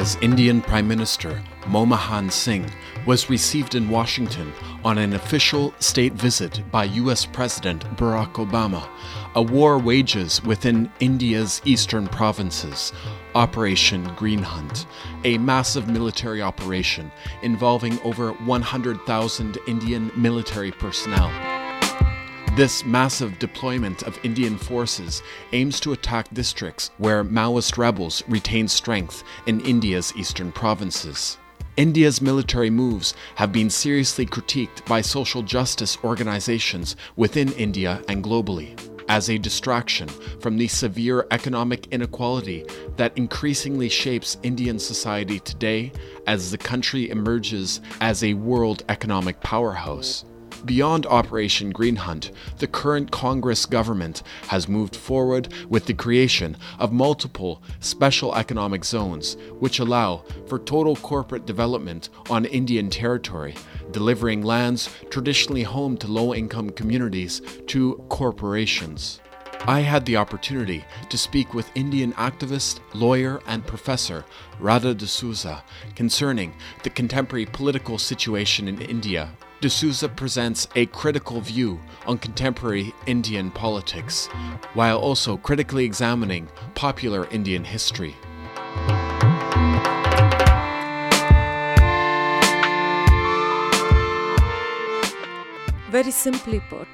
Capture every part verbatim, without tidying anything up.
as Indian Prime Minister Manmohan Singh was received in Washington on an official state visit by U S President Barack Obama, a war wages within India's eastern provinces, Operation Green Hunt, a massive military operation involving over one hundred thousand Indian military personnel. This massive deployment of Indian forces aims to attack districts where Maoist rebels retain strength in India's eastern provinces. India's military moves have been seriously critiqued by social justice organizations within India and globally, as a distraction from the severe economic inequality that increasingly shapes Indian society today as the country emerges as a world economic powerhouse. Beyond Operation Green Hunt, the current Congress government has moved forward with the creation of multiple special economic zones, which allow for total corporate development on Indian territory, delivering lands traditionally home to low-income communities to corporations. I had the opportunity to speak with Indian activist, lawyer, and professor Radha D'Souza concerning the contemporary political situation in India. D'Souza presents a critical view on contemporary Indian politics, while also critically examining popular Indian history. Very simply put,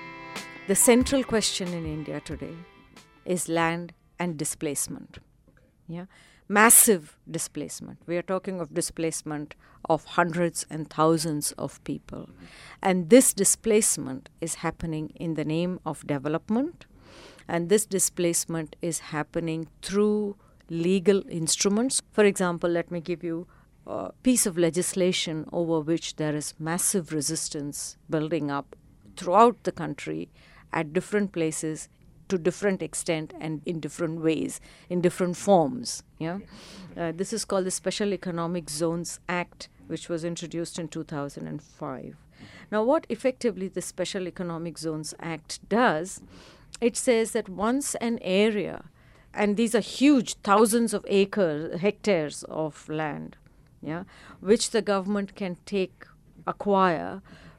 the central question in India today is land and displacement. Yeah? Massive displacement. We are talking of displacement of hundreds and thousands of people. And this displacement is happening in the name of development. And this displacement is happening through legal instruments. For example, let me give you a piece of legislation over which there is massive resistance building up throughout the country at different places, to different extent and in different ways, in different forms. Yeah, uh, this is called the Special Economic Zones Act, which was introduced in two thousand five. Now, what effectively the Special Economic Zones Act does, it says that once an area, and these are huge thousands of acres, hectares of land, yeah, which the government can take, acquire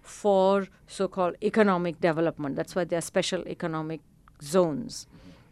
for so-called economic development. That's why they are special economic zones.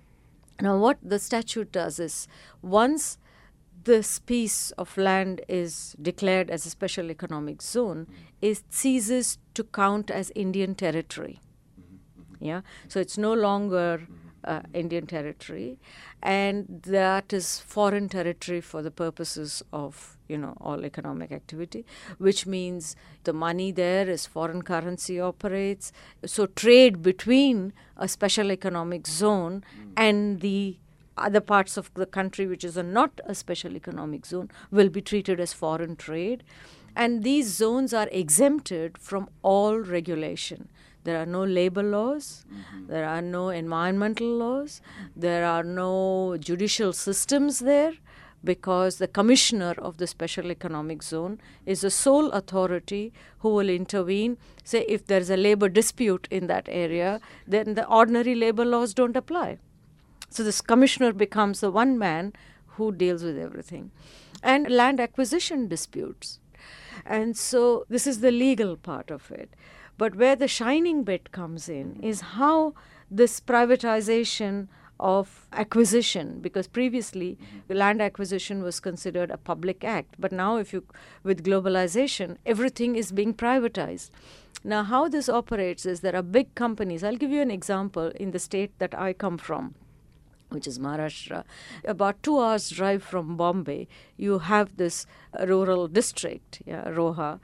Now, what the statute does is, once this piece of land is declared as a special economic zone, it ceases to count as Indian territory. Yeah, so it's no longer uh, Indian territory, and that is foreign territory for the purposes of, you know, all economic activity, which means the money there is foreign currency operates. So trade between a special economic zone and the other parts of the country, which is a not a special economic zone, will be treated as foreign trade. And these zones are exempted from all regulation. There are no labor laws, mm-hmm. there are no environmental laws, there are no judicial systems there, because the commissioner of the special economic zone is the sole authority who will intervene. Say if there is a labor dispute in that area, then the ordinary labor laws don't apply. So this commissioner becomes the one man who deals with everything. And land acquisition disputes. And so this is the legal part of it. But where the shining bit comes in is how this privatization of acquisition, because previously the land acquisition was considered a public act, but now if you, with globalization, everything is being privatized. Now how this operates is there are big companies. I'll give you an example in the state that I come from, which is Maharashtra. About two hours drive from Bombay, you have this uh, rural district, yeah, Roha,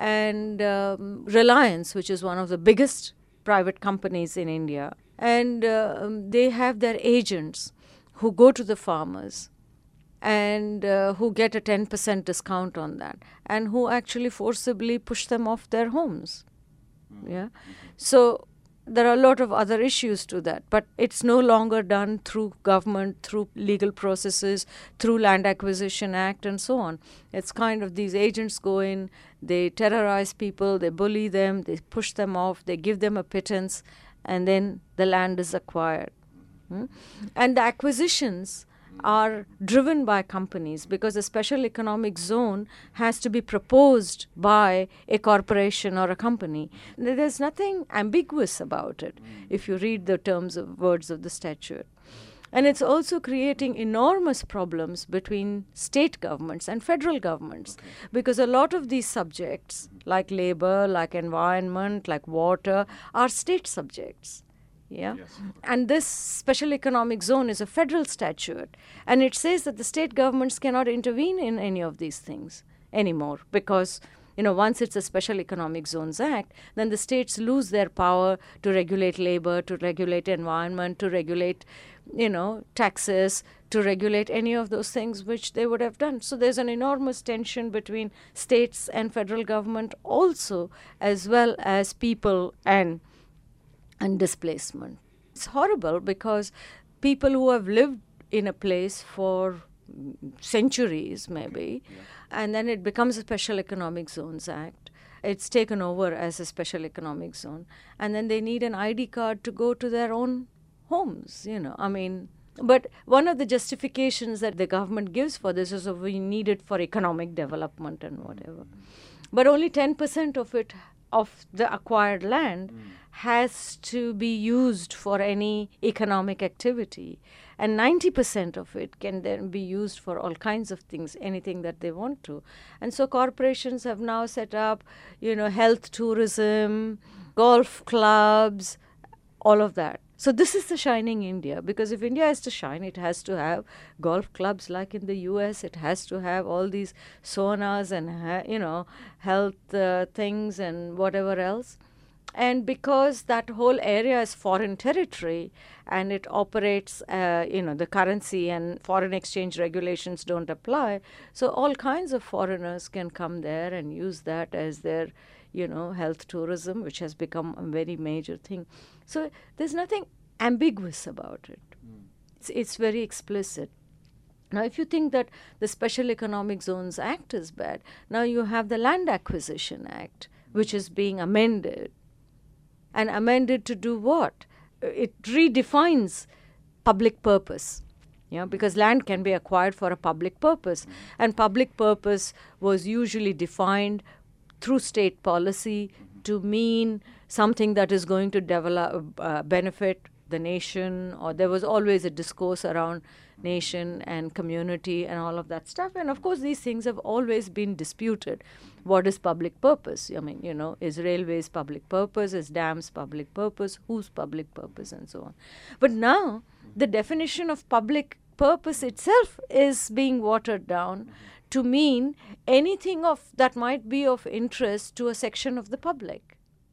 and um, Reliance, which is one of the biggest private companies in India. And uh, they have their agents who go to the farmers and uh, who get a ten percent discount on that, and who actually forcibly push them off their homes. Mm-hmm. Yeah. So there are a lot of other issues to that, but it's no longer done through government, through legal processes, through Land Acquisition Act and so on. It's kind of these agents go in, they terrorize people, they bully them, they push them off, they give them a pittance, and then the land is acquired. Hmm? And the acquisitions are driven by companies, because a special economic zone has to be proposed by a corporation or a company. There's nothing ambiguous about it if you read the terms of words of the statute. And it's also creating enormous problems between state governments and federal governments, okay. because a lot of these subjects, like labor, like environment, like water, are state subjects. Yeah. Yes. And this special economic zone is a federal statute, and it says that the state governments cannot intervene in any of these things anymore, because you know, once it's a Special Economic Zones Act, then the states lose their power to regulate labor, to regulate environment, to regulate, you know, taxes, to regulate any of those things which they would have done. So there's an enormous tension between states and federal government also, as well as people and and displacement. It's horrible because people who have lived in a place for centuries maybe, yeah. and then it becomes a Special Economic Zones Act. It's taken over as a special economic zone, and then they need an I D card to go to their own homes, you know. I mean, but one of the justifications that the government gives for this is that we need it for economic development and whatever. But only ten percent of it, of the acquired land, mm. has to be used for any economic activity. And ninety percent of it can then be used for all kinds of things, anything that they want to. And so corporations have now set up, you know, health tourism, golf clubs, all of that. So this is the shining India, because if India has to shine, it has to have golf clubs like in the U S. It has to have all these saunas and, ha- you know, health uh, things and whatever else. And because that whole area is foreign territory and it operates, uh, you know, the currency and foreign exchange regulations don't apply, so all kinds of foreigners can come there and use that as their, you know, health tourism, which has become a very major thing. So there's nothing ambiguous about it. Mm. It's, it's very explicit. Now, if you think that the Special Economic Zones Act is bad, now you have the Land Acquisition Act, which is being amended. And amended to do what? It redefines public purpose. Yeah, because land can be acquired for a public purpose. Mm. And public purpose was usually defined through state policy mm-hmm. to mean something that is going to develop, uh, benefit the nation, or there was always a discourse around nation and community and all of that stuff. And of course, these things have always been disputed. What is public purpose? I mean, you know, is railways public purpose? Is dams public purpose? Whose public purpose? And so on. But now, the definition of public purpose itself is being watered down to mean anything of that might be of interest to a section of the public.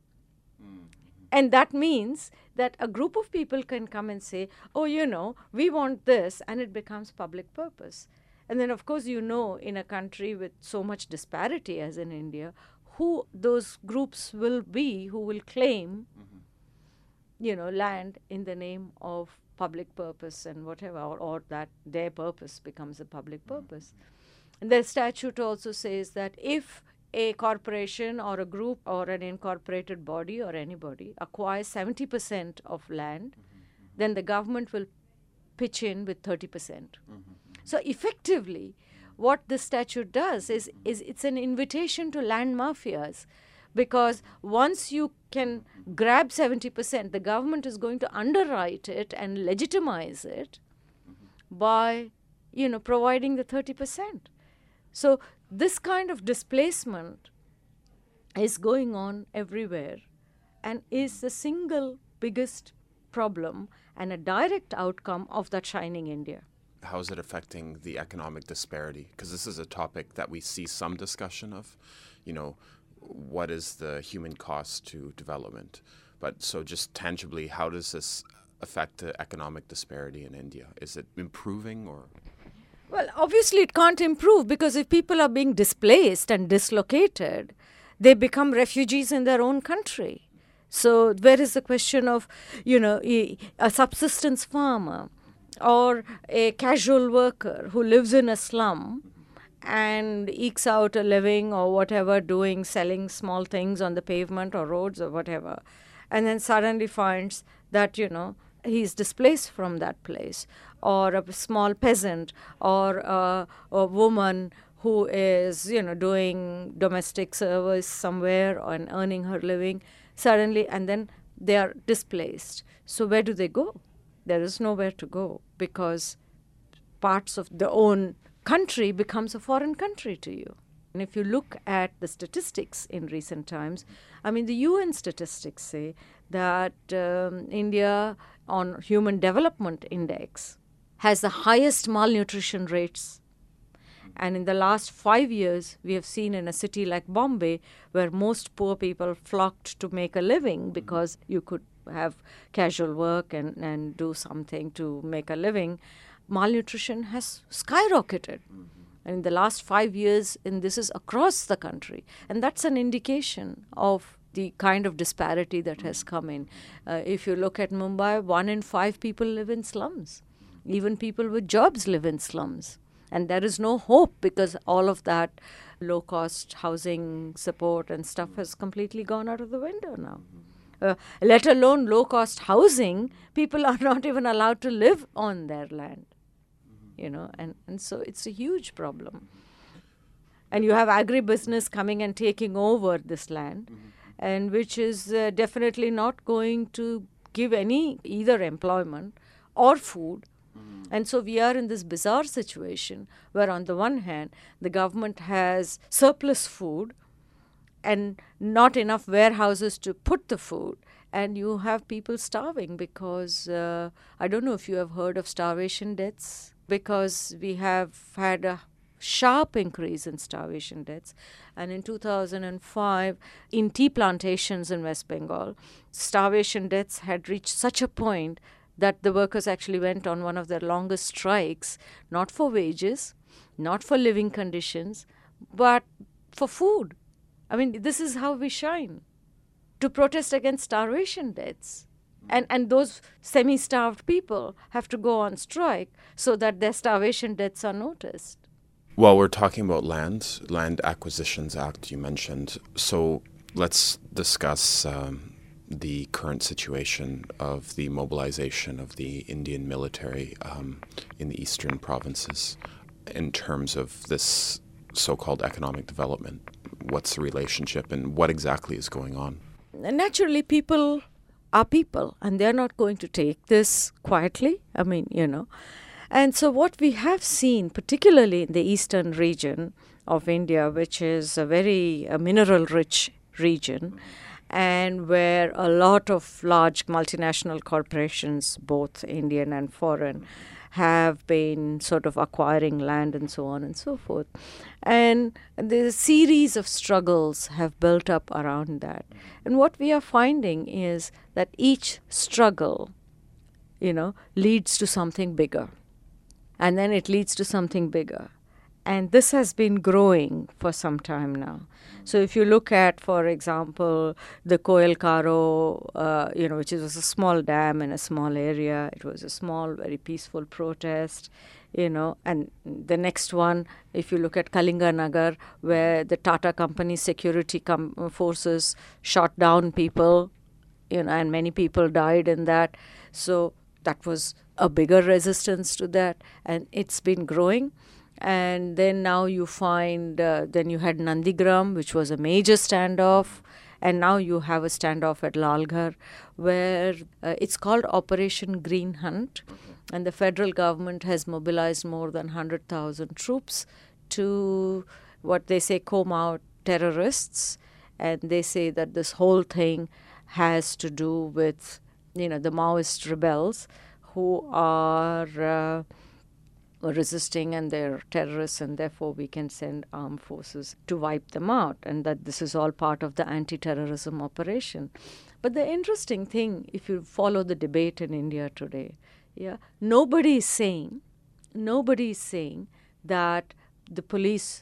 And that means that a group of people can come and say, oh, you know, we want this, and it becomes public purpose. And then, of course, you know, in a country with so much disparity as in India, who those groups will be who will claim, mm-hmm. you know, land in the name of public purpose and whatever, or, or that their purpose becomes a public purpose. Mm-hmm. And the statute also says that if a corporation or a group or an incorporated body or anybody acquires seventy percent of land, mm-hmm. then the government will pitch in with thirty percent. Mm-hmm. So effectively, what this statute does is, is it's an invitation to land mafias, because once you can grab seventy percent, the government is going to underwrite it and legitimize it mm-hmm. by, you know, providing the thirty percent. So this kind of displacement is going on everywhere and is the single biggest problem and a direct outcome of that shining India. How is it affecting the economic disparity? Because this is a topic that we see some discussion of, you know, what is the human cost to development? But so just tangibly, how does this affect the economic disparity in India? Is it improving or... Well, obviously it can't improve, because if people are being displaced and dislocated, they become refugees in their own country. So where is the question of, you know, a subsistence farmer or a casual worker who lives in a slum and ekes out a living or whatever, doing, selling small things on the pavement or roads or whatever, and then suddenly finds that, you know, he's displaced from that place, or a small peasant, or a, a woman who is, you know, doing domestic service somewhere and earning her living, suddenly, and then they are displaced. So where do they go? There is nowhere to go, because parts of their own country becomes a foreign country to you. And if you look at the statistics in recent times, I mean, the U N statistics say that um, India on Human Development Index has the highest malnutrition rates. And in the last five years, we have seen in a city like Bombay, where most poor people flocked to make a living because you could have casual work and, and do something to make a living, malnutrition has skyrocketed. Mm-hmm. And in the last five years, and this is across the country. And that's an indication of the kind of disparity that has come in. Uh, if you look at Mumbai, one in five people live in slums. Even people with jobs live in slums. And there is no hope, because all of that low-cost housing support and stuff has completely gone out of the window now. Uh, let alone low-cost housing, people are not even allowed to live on their land. You know, and, and so it's a huge problem. And you have agribusiness coming and taking over this land, mm-hmm. and which is uh, definitely not going to give any either employment or food. Mm-hmm. And so we are in this bizarre situation where on the one hand, the government has surplus food and not enough warehouses to put the food. And you have people starving because, uh, I don't know if you have heard of starvation deaths, because we have had a sharp increase in starvation deaths. And in two thousand five, in tea plantations in West Bengal, starvation deaths had reached such a point that the workers actually went on one of their longest strikes, not for wages, not for living conditions, but for food. I mean, this is how we shine, to protest against starvation deaths. And and those semi-starved people have to go on strike so that their starvation deaths are noticed. Well, we're talking about land, Land Acquisitions Act you mentioned. So let's discuss um, the current situation of the mobilization of the Indian military um, in the eastern provinces in terms of this so-called economic development. What's the relationship and what exactly is going on? Naturally, people are people, and they're not going to take this quietly. I mean, you know. And so what we have seen, particularly in the eastern region of India, which is a very uh, mineral-rich region, and where a lot of large multinational corporations, both Indian and foreign, have been sort of acquiring land and so on and so forth. And the series of struggles have built up around that. And what we are finding is that each struggle, you know, leads to something bigger. And then it leads to something bigger. And this has been growing for some time now. So if you look at, for example, the Koel Karo, uh, you know, which is a small dam in a small area. It was a small, very peaceful protest, you know. And the next one, if you look at Kalinga Nagar, where the Tata Company security com- forces shot down people, you know, and many people died in that. So that was a bigger resistance to that. And it's been growing. And then now you find, uh, then you had Nandigram, which was a major standoff. And now you have a standoff at Lalgarh, where uh, it's called Operation Green Hunt. And the federal government has mobilized more than one hundred thousand troops to what they say comb out terrorists. And they say that this whole thing has to do with, you know, the Maoist rebels who are Uh, resisting, and they're terrorists, and therefore we can send armed forces to wipe them out, and that this is all part of the anti-terrorism operation. But the interesting thing, if you follow the debate in India today, yeah, nobody is saying, nobody is saying that the police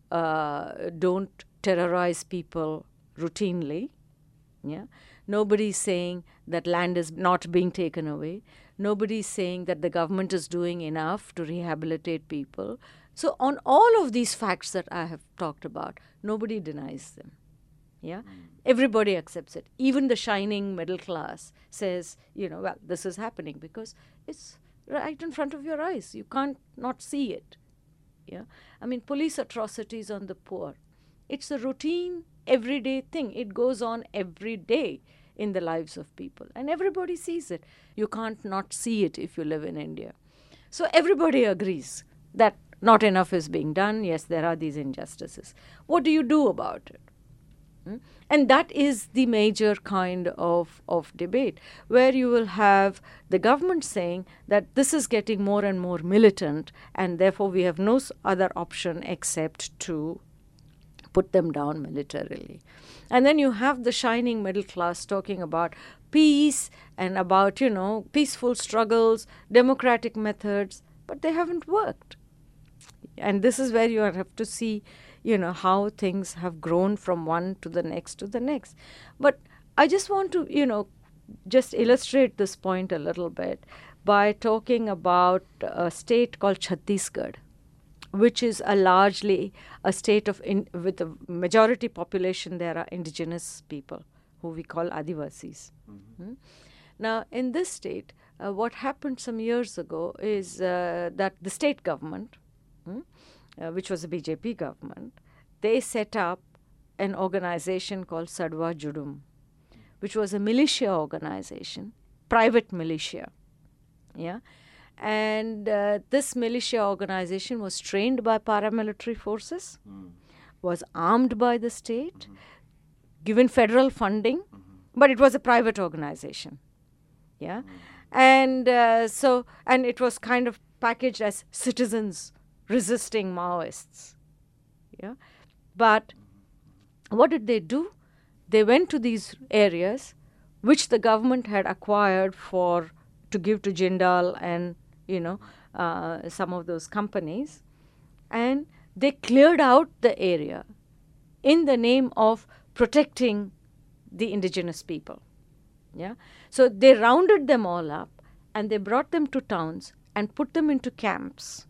uh, don't terrorize people routinely. Yeah, nobody is saying that land is not being taken away. Nobody is saying that the government is doing enough to rehabilitate people. So on all of these facts that I have talked about, nobody denies them. Yeah, everybody accepts it. Even the shining middle class says, you know, well, this is happening because it's right in front of your eyes. You can't not see it. Yeah, I mean, police atrocities on the poor. It's a routine, everyday thing. It goes on every day in the lives of people, and everybody sees it. You can't not see it if you live in India. So everybody agrees that not enough is being done. Yes, there are these injustices. What do you do about it? Hmm? And that is the major kind of, of debate, where you will have the government saying that this is getting more and more militant, and therefore we have no other option except to put them down militarily. And then you have the shining middle class talking about peace and about, you know, peaceful struggles, democratic methods, but they haven't worked. And this is where you have to see, you know, how things have grown from one to the next to the next. But I just want to, you know, just illustrate this point a little bit by talking about a state called Chhattisgarh, which is a largely a state of in, with a majority population. There are indigenous people who we call Adivasis. Mm-hmm. Hmm? Now, in this state, uh, what happened some years ago is uh, that the state government, hmm, uh, which was a B J P government, they set up an organization called Sadwa Judum, which was a militia organization, private militia. Yeah. And uh, this militia organization was trained by paramilitary forces, mm. was armed by the state, mm-hmm. given federal funding, mm-hmm. but it was a private organization. Yeah. Mm. And uh, so, and it was kind of packaged as citizens resisting Maoists. Yeah. But what did they do? They went to these areas which the government had acquired for to give to Jindal and, you know, uh, some of those companies, and they cleared out the area in the name of protecting the indigenous people. Yeah. So they rounded them all up and they brought them to towns and put them into camps.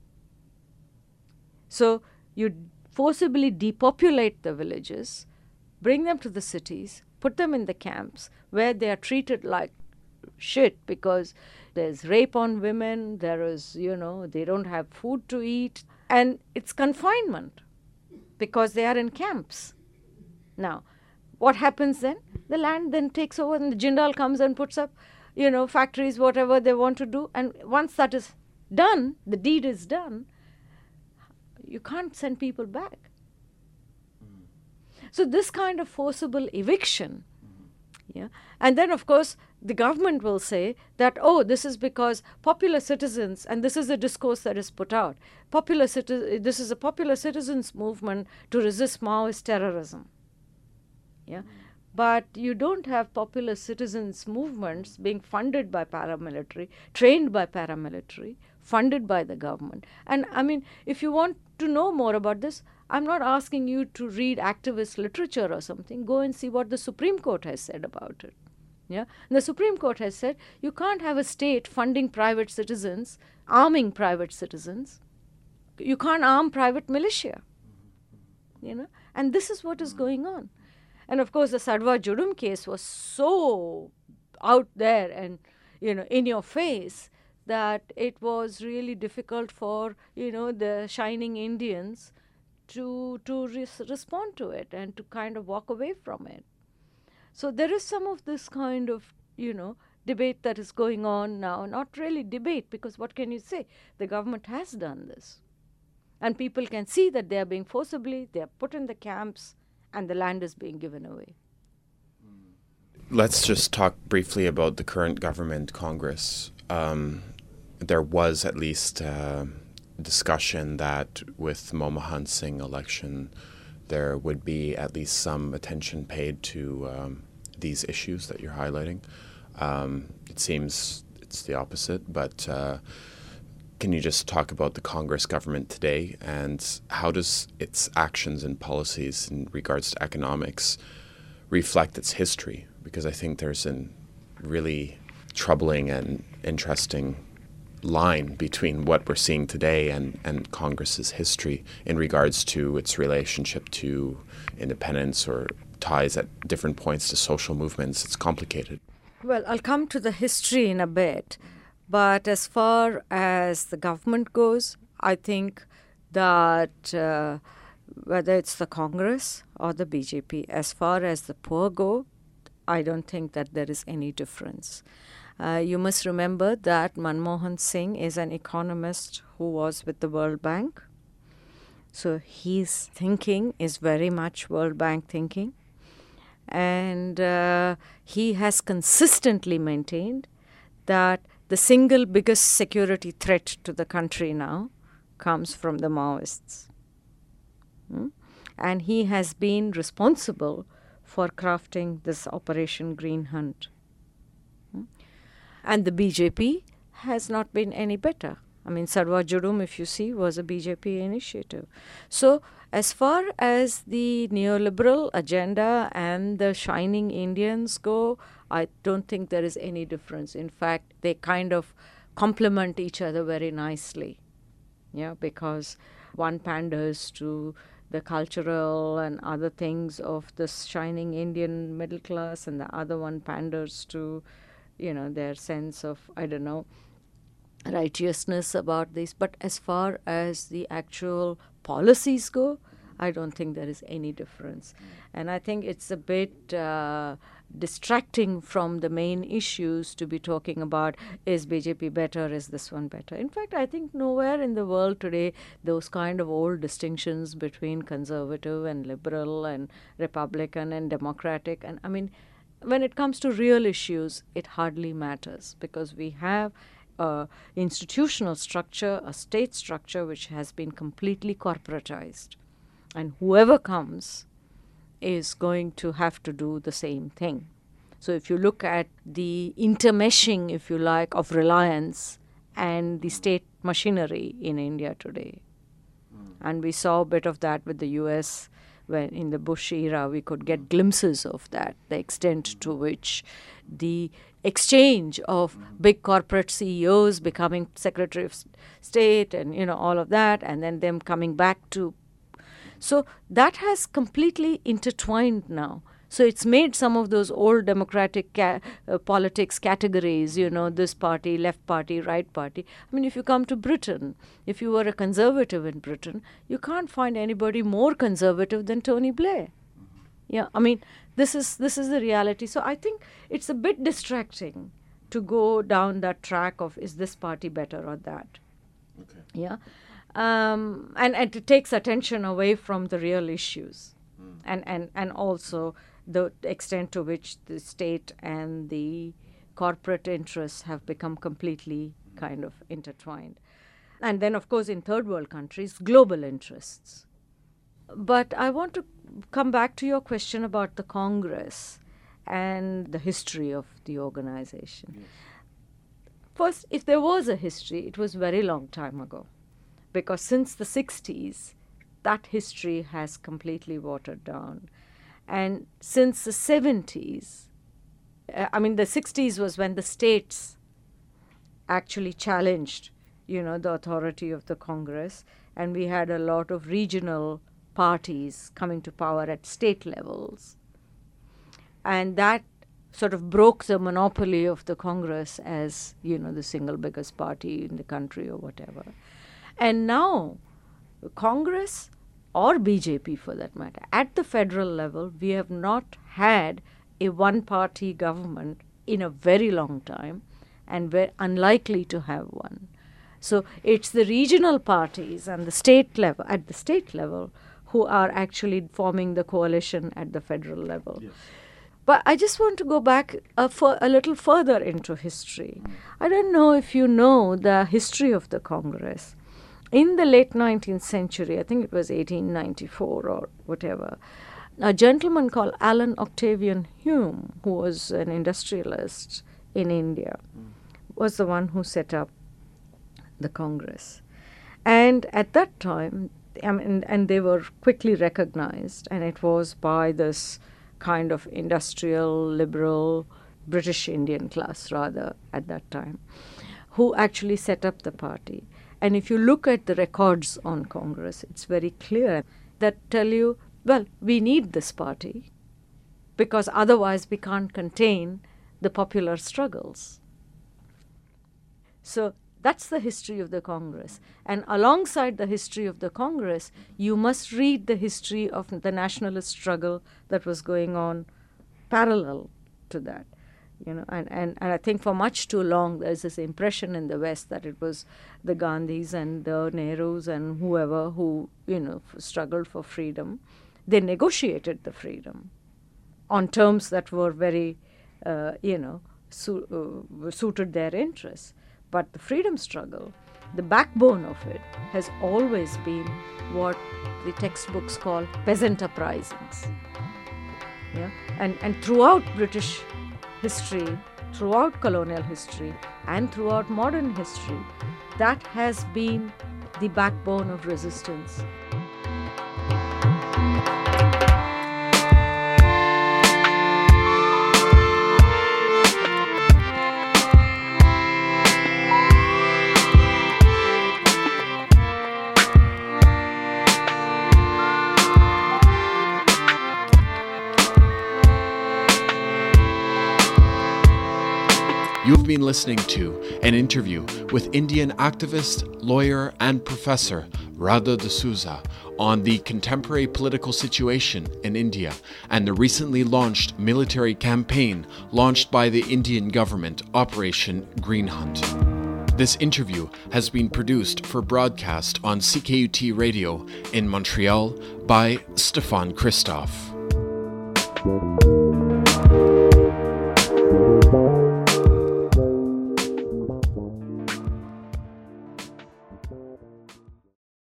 So you forcibly depopulate the villages, bring them to the cities, put them in the camps where they are treated like shit because there's rape on women, there is, you know, they don't have food to eat, and it's confinement because they are in camps. Now, what happens then? The land then takes over and the Jindal comes and puts up, you know, factories, whatever they want to do, and once that is done, the deed is done, you can't send people back. Mm. So this kind of forcible eviction, mm. yeah, and then of course the government will say that, oh, this is because popular citizens, and this is a discourse that is put out, popular citi- this is a popular citizens movement to resist Maoist terrorism. Yeah. Mm. But you don't have popular citizens movements being funded by paramilitary, trained by paramilitary, funded by the government. And I mean, if you want to know more about this, I'm not asking you to read activist literature or something. Go and see what the Supreme Court has said about it. Yeah, and the Supreme Court has said you can't have a state funding private citizens, arming private citizens. You can't arm private militia. You know, and this is what is going on. And of course, the Sadwa Judum case was so out there and, you know, in your face that it was really difficult for, you know, the shining Indians to to res- respond to it and to kind of walk away from it. So there is some of this kind of, you know, debate that is going on now. Not really debate, because what can you say? The government has done this. And people can see that they are being forcibly, they are put in the camps, and the land is being given away. Let's just talk briefly about the current government, Congress. Um, there was at least uh, discussion that with Manmohan Singh election, there would be at least some attention paid to um, these issues that you're highlighting. Um, it seems it's the opposite, but uh, can you just talk about the Congress government today and how does its actions and policies in regards to economics reflect its history? Because I think there's a really troubling and interesting line between what we're seeing today and, and Congress's history in regards to its relationship to independence or ties at different points to social movements. It's complicated. Well, I'll come to the history in a bit. But as far as the government goes, I think that uh, whether it's the Congress or the B J P, as far as the poor go, I don't think that there is any difference. Uh, you must remember that Manmohan Singh is an economist who was with the World Bank. So his thinking is very much World Bank thinking. And uh, he has consistently maintained that the single biggest security threat to the country now comes from the Maoists. Hmm? And he has been responsible for crafting this Operation Green Hunt. Hmm? And the B J P has not been any better. I mean, Sarva Judum, if you see, was a B J P initiative. So as far as the neoliberal agenda and the shining Indians go, I don't think there is any difference. In fact, they kind of complement each other very nicely. Yeah, because one panders to the cultural and other things of the shining Indian middle class, and the other one panders to, you know, their sense of, I don't know, righteousness about this. But as far as the actual policies go, I don't think there is any difference. And I think it's a bit uh, distracting from the main issues to be talking about, is B J P better, is this one better? In fact, I think nowhere in the world today those kind of old distinctions between conservative and liberal and Republican and Democratic, and I mean, when it comes to real issues, it hardly matters, because we have a institutional structure, a state structure which has been completely corporatized. And whoever comes is going to have to do the same thing. So if you look at the intermeshing, if you like, of Reliance and the state machinery in India today, mm. and we saw a bit of that with the U S when in the Bush era, we could get glimpses of that, the extent mm. to which the exchange of mm. big corporate C E Os becoming Secretary of State and, you know, all of that, and then them coming back to. So that has completely intertwined now. So it's made some of those old democratic ca- uh, politics categories, you know, this party, left party, right party. I mean, if you come to Britain, if you were a conservative in Britain, you can't find anybody more conservative than Tony Blair. Mm-hmm. Yeah, I mean, this is this is the reality. So I think it's a bit distracting to go down that track of, is this party better or that? Okay. Yeah. Um, and, and it takes attention away from the real issues, mm. and, and, and also the extent to which the state and the corporate interests have become completely mm. kind of intertwined. And then, of course, in third world countries, global interests. But I want to come back to your question about the Congress and the history of the organization. Yes. First, if there was a history, it was a very long time ago. Because since the sixties, that history has completely watered down. And since the seventies, uh, I mean, the sixties was when the states actually challenged, you know, the authority of the Congress. And we had a lot of regional parties coming to power at state levels. And that sort of broke the monopoly of the Congress as, you know, the single biggest party in the country or whatever. And now, Congress or B J P for that matter, at the federal level, we have not had a one-party government in a very long time, and we're unlikely to have one. So it's the regional parties and the state level, at the state level, who are actually forming the coalition at the federal level. Yes. But I just want to go back uh, for a little further into history. Mm. I don't know if you know the history of the Congress. In the late nineteenth century, I think it was eighteen ninety-four or whatever, a gentleman called Alan Octavian Hume, who was an industrialist in India, mm. was the one who set up the Congress. And at that time, I mean, and they were quickly recognized, and it was by this kind of industrial, liberal, British Indian class, rather, at that time, who actually set up the party. And if you look at the records on Congress, it's very clear that tell you, well, we need this party. because otherwise we can't contain the popular struggles. So that's the history of the Congress. And alongside the history of the Congress, you must read the history of the nationalist struggle that was going on parallel to that. You know, and, and, and I think for much too long there's this impression in the West that it was the Gandhis and the Nehrus and whoever who, you know, struggled for freedom. They negotiated the freedom on terms that were very, uh, you know, su- uh, suited their interests. But the freedom struggle, the backbone of it, has always been what the textbooks call peasant uprisings. Yeah? And, and throughout British history, throughout colonial history, and throughout modern history, that has been the backbone of resistance. You've been listening to an interview with Indian activist, lawyer, and professor Radha D'Souza on the contemporary political situation in India and the recently launched military campaign launched by the Indian government, Operation Green Hunt. This interview has been produced for broadcast on C K U T Radio in Montreal by Stefan Christophe.